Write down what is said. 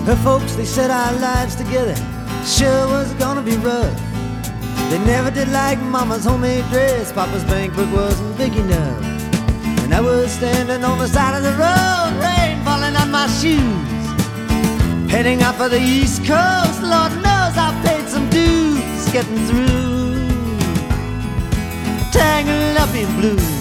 Her folks, they said our lives together sure was gonna be rough. They never did like Mama's homemade dress. Papa's bank book wasn't big enough. And I was standing on the side of the road, rain falling on my shoes, heading out for the East Coast. Lord knows I paid some dues getting through, tangled up in blues.